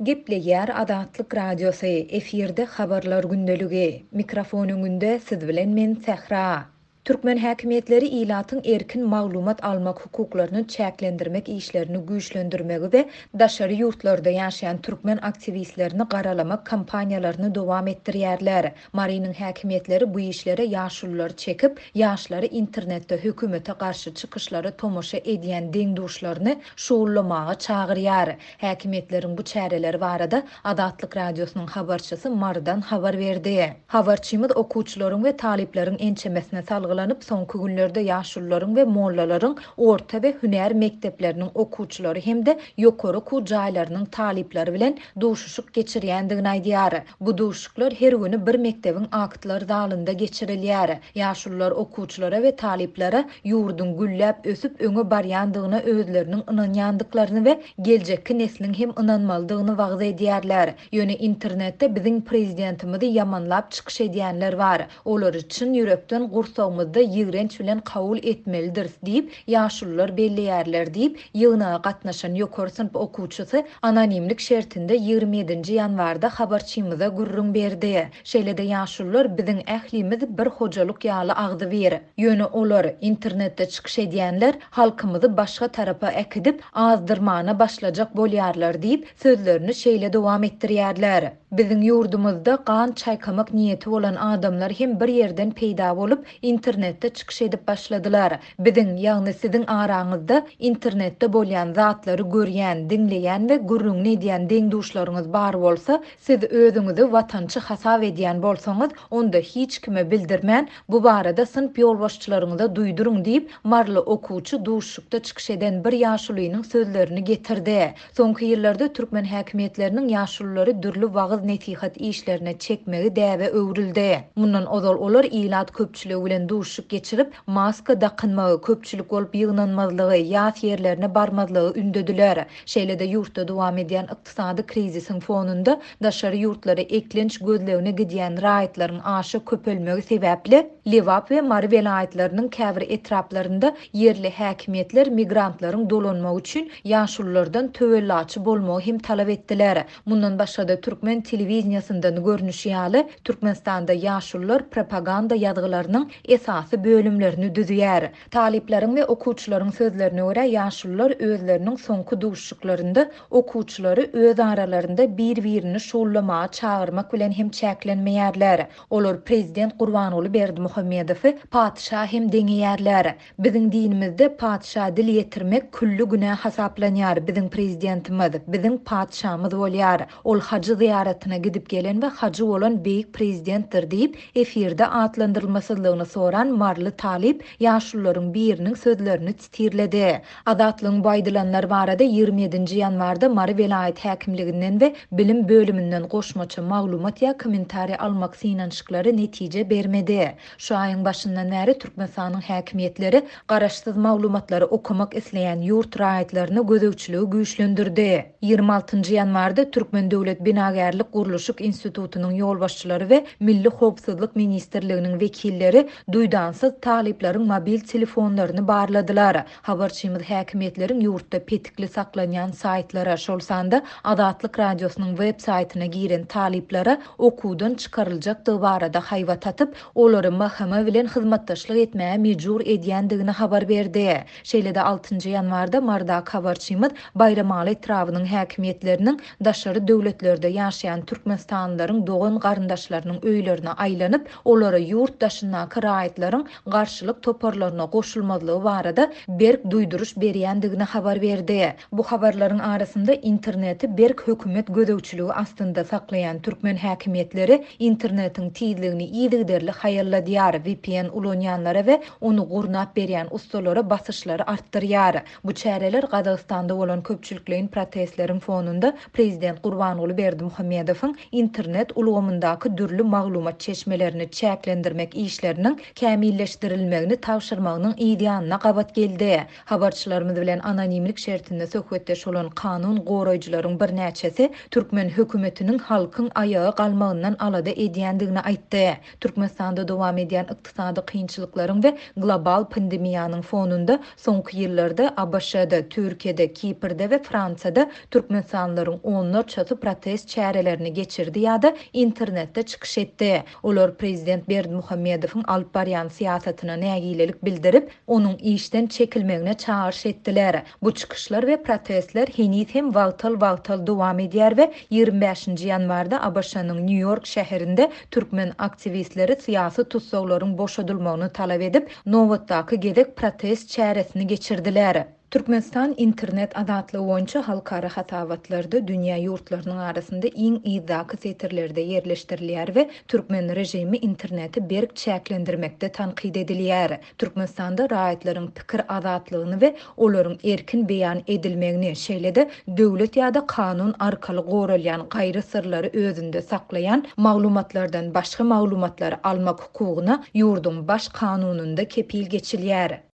Gepleýär Adatlyk Radiosu efirde habarlar gündölügi. Mikrofonuňda siz bilen men Sähra. Türkmen häkimetleri ilatyň erkin maglumat almak hukuklaryny çäklendirmek işlerini güýçlendirmegi we daşary ýurtlarda ýaşaýan türkmen aktivistlerini garalamak kampaniýalaryny dowam etdirýärler. Marynyň häkimetleri bu işlere ýaşulylary çekip, ýaşlary internetde hökümete garşy çykyşlary tomoşa edýän deňduşlaryny şuullamaga çagyrýar. Häkimetleriň bu çäreleri barada Adatlyk Radiosynyň habarçysy Mardan habar berdi. Habarçymyz okuwçylaryň we talipleriň ençemesine salgy soňky günlerde ýaşullaryň we mollalaryň orta we hünär mekdepleriniň okuwçylary hemde ýokary okuw jaýlarynyň talipleri bilen duşuşyk geçirýändigini aýdýar. Bu duşuşyklar her güni bir mekdebiň aktlary dalynda geçirilýär. Ýaşullar okuwçylara we taliplere ýurdun gülläp ösüp öňe barýandygyna özleriniň ynanýandyklaryny we geljekki nesliniň hem ynanmalydygyny wagda edýärler. Ýöne internetde biziň prezidentimizi ýamanlap çykyş edýänler bar. Olar üçin ýürekden gursagmyzda ýigrenç bilen kabul etmelidir diýip ýaşullar belleýärler diýip ýygyna gatnaşan ýokary synp okuwçysy anonimlik şertinde 27-nji ýanwarda habarçymyza gurrun berdi. Şeýlede ýaşullar biziň ählimiz bir hojalyk ýaly agdy ber. Ýöne olar internetde çykyş edýänler halkymyzy başga tarapa äkidip azdyrmana başlajak bolýarlar diýip sözlerini şeýle dowam etdirýärler. Biziň ýurdumyzda gan çaýkamak niýeti bolan adamlar hem bir ýerden peýda bolup internetde çykyş edip başladylar. Biziň ýagny siziň araňyzda internetde bolýan zatlary görýän, dinleýän we gurrun edýän deňduşlaryňyz bar bolsa, siz özüňizi watançy hasap edýän bolsaňyz, onda hiç kime bildirmän bu barada synp ýolbaşçylaryňyza duýdurun diýip marly okuwçy duşuşykda çykyş eden bir ýaşulynyň sözlerini getirdi. Soňky ýyllarda türkmen häkimetleriniň ýaşullary dürli wagyz netihat işlerine çekmegi däwe öwrüldi. Mundan ozal olar ilat köpçüligi bilen duşuşyk geçirip maska dakynmagy köpçülik bolup ýygnanmazlygy, ýat ýerlerine barmazlygy ündediler. Şeýlede ýurtda dowam edýän ykdysady krizisiň fonunda daşary ýurtlary eklenç gözlegine gidýän raýatlaryň aşy köpelmegi sebäpli Lewap we Mary welaýatlarynyň käbir etraplarynda yerli häkimetler migrantlaryň dolanmagy üçin ýaşullardan töwellaçy bolmagy hem talap etdiler. Mundan başga türkmen telewizionyasyndan görnüş ýaly Türkmenistanda ýaşullar propaganda ýazgylarynyň esasy bölümlerini düzýär. Talipleriň we okuwçylaryň sözlerine görä ýaşullar özleriniň soňky duşuşyklarynda okuwçylary öz aralarynda bir-birini şuullamaga çagyrmak bilen hem çäklenmeýärler. Olar prezident Gurbanoğlu Berdimuhammedowy padşah hem deňeýärler. Biziň dinimizde padşah dil ýetirmek küllü günä hasaplanýar. Biziň prezidentimiz, biziň padşahymyz bolýar. Ol hacı ziyaretine gidip gelen ve hacı olan beýik prezidentdir diýip efirde atlandyrylmasylygyny soran marly talip ýaşullaryň biriniň sözlerini titirledi. Adatlyň baýdylanlar barada 27-nji ýanwarda Mary welaýat häkimliginden we bilim bölümünden goşmaça maglumat ýa kommentari almak synanşyklary netije bermedi. Şu aýyň başyndan bäri Türkmenistanyň häkimetleri garaşsyz maglumatlary okumak isleýän ýurt raýatlaryny gözegçiligi güýçlendirdi. 26-njy ýanwarda Türkmen Döwlet Binagerlik Guruluşyk Institutunyň ýolbaşçylary we Milli Howpsuzlyk Ministrliginiň wekilleri duýdansyz talipleriň mobil telefonlaryny barladylar. Habarçymyz häkimetleriň ýurtda petikli saklanýan saytlara şolsanda Adatlyk Radiosynyň web saýtyna giren taliplere okuwdan çykaryljakdygy barada haýbat atyp, olary mahkama bilen hyzmatdaşlyk etmäge mejbur edýändigini habar berdi. Şeýlede 6-njy ýanwarda Mardak habarçymyz Bayramaly etrawynyň häkimetlerining daşary döwletlerde ýaşaýan türkmenistanlylaryň dogan garyndaşlarynyň öýlerine aýlanyp, olary ýurtdaşynaky raýatlaryň garşylyk toparlaryna goşulmazlygy barada berk duýduruş berýändigini habar berdi. Bu habarlaryň arasynda interneti berk hökümet gözegçiligi astynda saklaýan türkmen häkimetleri internetiň tiýdligini ýygyderli haýalladýar, VPN ulanýanlara we onu gurnap berýän ustalara basyşlary artdyrýar. Bu çäreler Gazagystanda bolan köpçülikliň protestleriň fonunda prezident Gurbanoğlu Berdimuhammedowyň internet ulgamyndaky dürli maglumat çeşmelerini çäklendirmek işleriniň kämilleşdirilmegini tawşyrmagynyň ideýanyna gabat geldi. Habarçylarymyz bilen anonimlik şertinde söhbetdeş bolan kanun goraýjylaryň bir näçesi Türkmen hökümetiniň halkyň ayagy galmagyndan alada edýändigini aýtdy. Türkmenistanda dowam edýän ykdysady kynçylyklaryň we global pandemiýanyň fonunda soňky ýyllarda ABŞ-da, Türkiýede, Kiprde we Fransada türkmenistanylaryň onlarçasy protest çärelerini geçirdi ýa-da internetde çykyş etdi. Olar prezident Berdimuhammedowyň alyp barýan siýasatyna nägilelik bildirip, onuň işden çekilmegine çağırış etdiler. Bu çykyşlar we protestler henüz hem wagtal dowam edýär we 25-nji ýanwarda ABŞ-nyň New York şäherinde türkmen aktivistleri syýasy tutsaglaryň boşadylmagyny talap edip, nowatdaky gedek protest çäresini geçirdiler. Türkmenistan internet azatlygy boýunça halkara hasawatlarda dünýä ýurtlarynyň arasynda iň ýyzaki setirlerde ýerleşdirilýär we türkmen rejimi interneti berk çäklendirmekde tanqid edilýär. Türkmenistanda raýatlaryň pikir azatlygyny we olaryň erkin beýan edilmegini, şeýle-de döwlet ýa-da kanun arkaly goralýan gaýry sırlary özünde saklayan maglumatlardan başga maglumatlary almak hukugyna ýurdun baş kanununda kepil geçilýär.